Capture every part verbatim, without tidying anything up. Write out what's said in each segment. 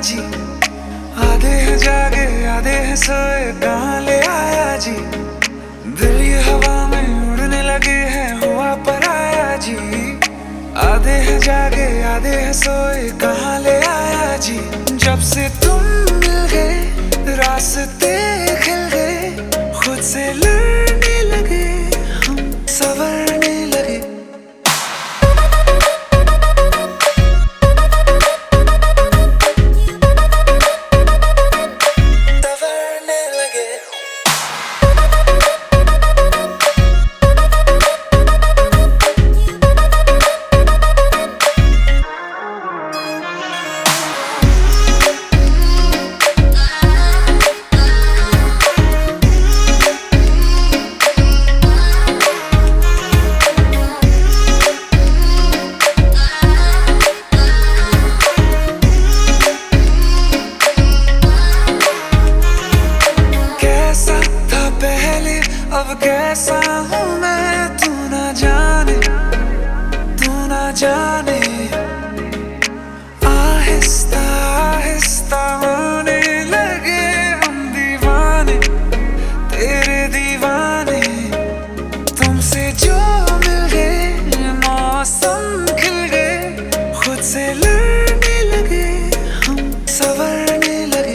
जी। आधे हैं जागे आधे हैं सोए, कहाँ ले आया जी। दिल ये हवा में उड़ने लगे हैं, हुआ पराया जी। आधे हैं जागे आधे हैं सोए, कहाँ ले आया जी। जब से तुम मिल गए रास्ते खिल गए, खुद से लड़ने लगे हम, संवरने लगे। अब कैसा हूँ मैं, तू ना जाने, तू ना जाने। आहिस्ता आहिस्ता होने लगे हम दीवाने, तेरे दीवाने। तुमसे जो मिल गए मौसम खिल गए, खुद से लड़ने लगे हम, संवरने लगे।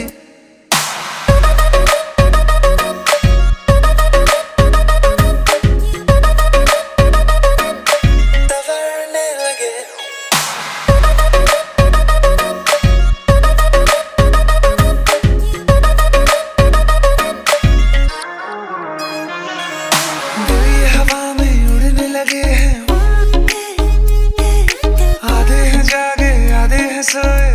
लगे हैं आधे हैं जागे आधे हैं सोए,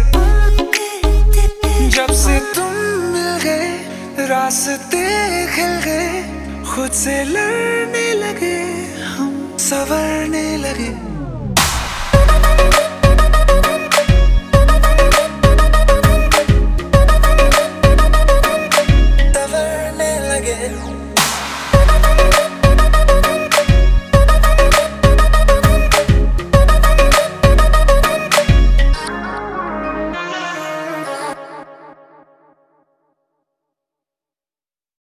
जब से तुम मिल गए रास्ते खिल गए, खुद से लड़ने लगे हम, संवरने लगे।